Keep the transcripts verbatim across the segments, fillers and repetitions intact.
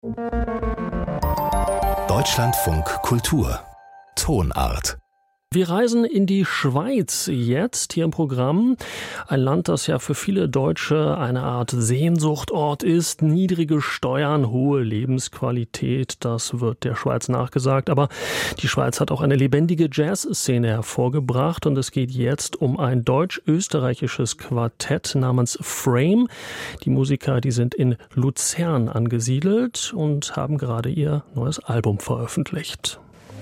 Deutschlandfunk Kultur Tonart. Wir reisen in die Schweiz jetzt hier im Programm. Ein Land, das ja für viele Deutsche eine Art Sehnsuchtort ist. Niedrige Steuern, hohe Lebensqualität, das wird der Schweiz nachgesagt. Aber die Schweiz hat auch eine lebendige Jazzszene hervorgebracht. Und es geht jetzt um ein deutsch-österreichisches Quartett namens Frame. Die Musiker, die sind in Luzern angesiedelt und haben gerade ihr neues Album veröffentlicht.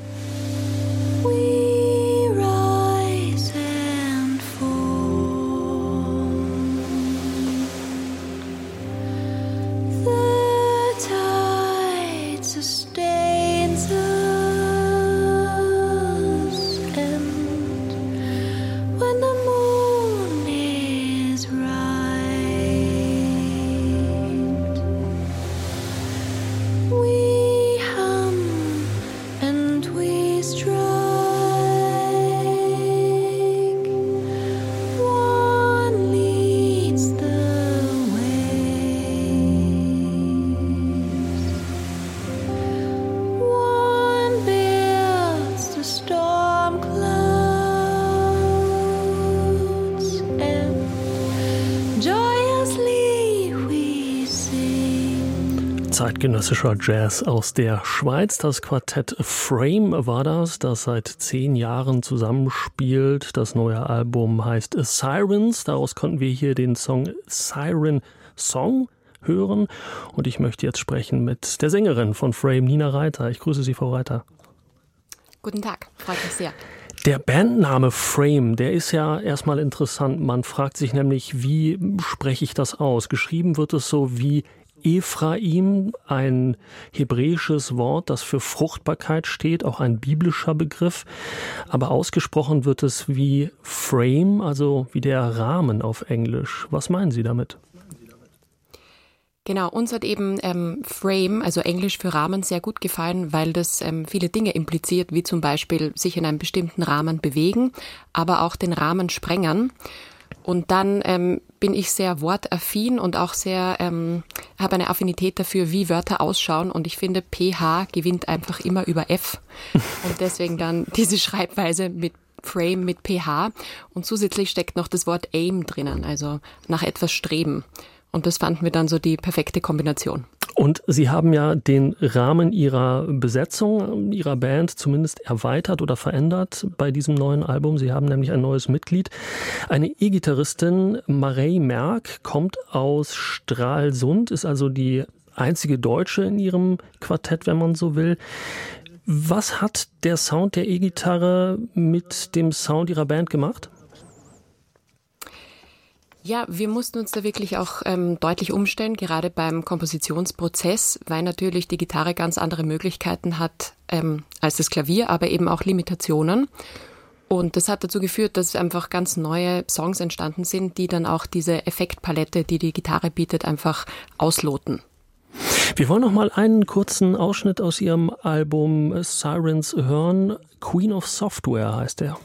Zeitgenössischer Jazz aus der Schweiz. Das Quartett Frame war das, das seit zehn Jahren zusammenspielt. Das neue Album heißt Sirens. Daraus konnten wir hier den Song Siren Song hören. Und ich möchte jetzt sprechen mit der Sängerin von Frame, Nina Reiter. Ich grüße Sie, Frau Reiter. Guten Tag, freut mich sehr. Der Bandname Frame, der ist ja erstmal interessant. Man fragt sich nämlich, wie spreche ich das aus? Geschrieben wird es so wie Ephraim, ein hebräisches Wort, das für Fruchtbarkeit steht, auch ein biblischer Begriff. Aber ausgesprochen wird es wie Frame, also wie der Rahmen auf Englisch. Was meinen Sie damit? Genau, uns hat eben ähm, Frame, also Englisch für Rahmen, sehr gut gefallen, weil das ähm, viele Dinge impliziert, wie zum Beispiel sich in einem bestimmten Rahmen bewegen, aber auch den Rahmen sprengen. Und dann ähm, bin ich sehr wortaffin und auch sehr, ähm, habe eine Affinität dafür, wie Wörter ausschauen. Und ich finde, P H gewinnt einfach immer über F. Und deswegen dann diese Schreibweise mit Frame mit P H. Und zusätzlich steckt noch das Wort Aim drinnen, also nach etwas streben. Und das fanden wir dann so die perfekte Kombination. Und Sie haben ja den Rahmen Ihrer Besetzung, Ihrer Band zumindest erweitert oder verändert bei diesem neuen Album. Sie haben nämlich ein neues Mitglied. Eine E-Gitarristin, Marei Merck, kommt aus Stralsund, ist also die einzige Deutsche in ihrem Quartett, wenn man so will. Was hat der Sound der E-Gitarre mit dem Sound Ihrer Band gemacht? Ja, wir mussten uns da wirklich auch ähm, deutlich umstellen, gerade beim Kompositionsprozess, weil natürlich die Gitarre ganz andere Möglichkeiten hat ähm, als das Klavier, aber eben auch Limitationen. Und das hat dazu geführt, dass einfach ganz neue Songs entstanden sind, die dann auch diese Effektpalette, die die Gitarre bietet, einfach ausloten. Wir wollen noch mal einen kurzen Ausschnitt aus Ihrem Album Sirens hören. Queen of Software heißt er.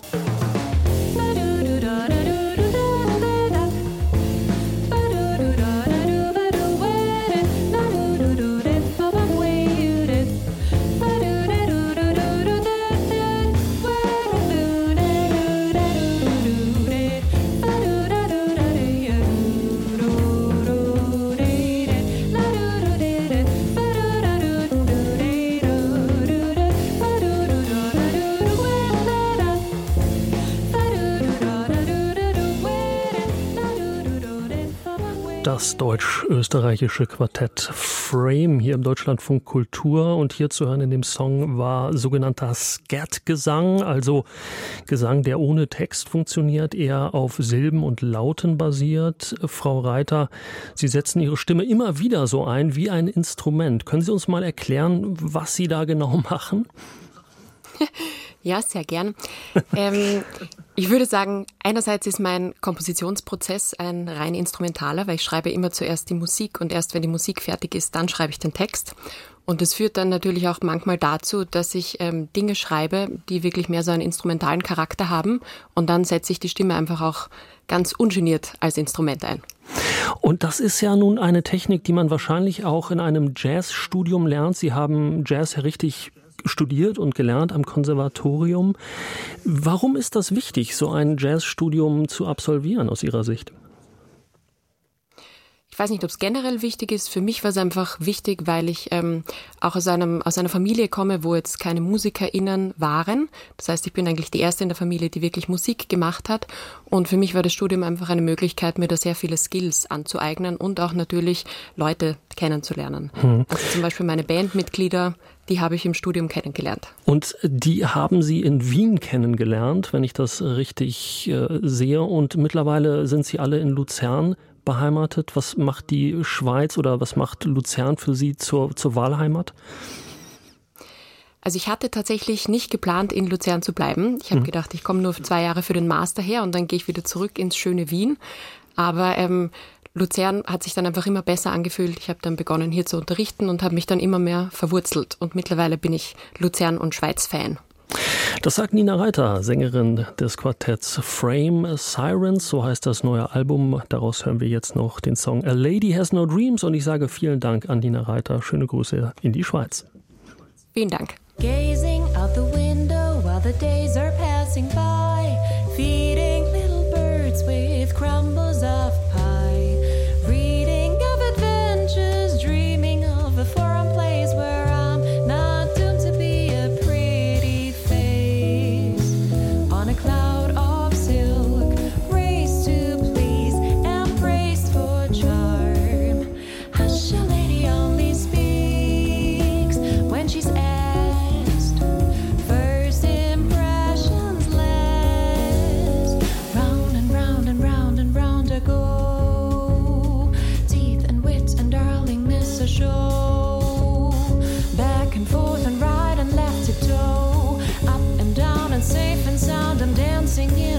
Das deutsch-österreichische Quartett Frame hier im Deutschlandfunk Kultur, und hier zu hören in dem Song war sogenannter Scat-Gesang, also Gesang, der ohne Text funktioniert, eher auf Silben und Lauten basiert. Frau Reiter, Sie setzen Ihre Stimme immer wieder so ein wie ein Instrument. Können Sie uns mal erklären, was Sie da genau machen? Ja, sehr gern. ähm, ich würde sagen, einerseits ist mein Kompositionsprozess ein rein instrumentaler, weil ich schreibe immer zuerst die Musik und erst wenn die Musik fertig ist, dann schreibe ich den Text. Und das führt dann natürlich auch manchmal dazu, dass ich ähm, Dinge schreibe, die wirklich mehr so einen instrumentalen Charakter haben. Und dann setze ich die Stimme einfach auch ganz ungeniert als Instrument ein. Und das ist ja nun eine Technik, die man wahrscheinlich auch in einem Jazzstudium lernt. Sie haben Jazz ja richtig studiert und gelernt am Konservatorium. Warum ist das wichtig, so ein Jazzstudium zu absolvieren aus Ihrer Sicht? Ich weiß nicht, ob es generell wichtig ist. Für mich war es einfach wichtig, weil ich ähm, auch aus, einem, aus einer Familie komme, wo jetzt keine MusikerInnen waren. Das heißt, ich bin eigentlich die Erste in der Familie, die wirklich Musik gemacht hat. Und für mich war das Studium einfach eine Möglichkeit, mir da sehr viele Skills anzueignen und auch natürlich Leute kennenzulernen. Hm. Also zum Beispiel meine Bandmitglieder, die habe ich im Studium kennengelernt. Und die haben Sie in Wien kennengelernt, wenn ich das richtig äh, sehe. Und mittlerweile sind Sie alle in Luzern beheimatet. Was macht die Schweiz oder was macht Luzern für Sie zur, zur Wahlheimat? Also ich hatte tatsächlich nicht geplant, in Luzern zu bleiben. Ich habe mhm. gedacht, ich komme nur zwei Jahre für den Master her und dann gehe ich wieder zurück ins schöne Wien. Aber ähm, Luzern hat sich dann einfach immer besser angefühlt. Ich habe dann begonnen, hier zu unterrichten und habe mich dann immer mehr verwurzelt. Und mittlerweile bin ich Luzern- und Schweiz-Fan. Das sagt Nina Reiter, Sängerin des Quartetts Frame Sirens, so heißt das neue Album. Daraus hören wir jetzt noch den Song A Lady Has No Dreams und ich sage vielen Dank an Nina Reiter. Schöne Grüße in die Schweiz. Vielen Dank. Gazing out the window while the days are passing by, feeding little birds with crumbles of pie, reading of adventures, dreaming of a foreign place where I'm not doomed to be a pretty face on a cloud of silk, race to please and praise for charm. Hush, a lady only speaks when she's asked. First impressions last. Round and round and round and round I go. Teeth and wit and darlingness a show. Back and forth and right and left to toe. Up and down and safe and sound I'm dancing in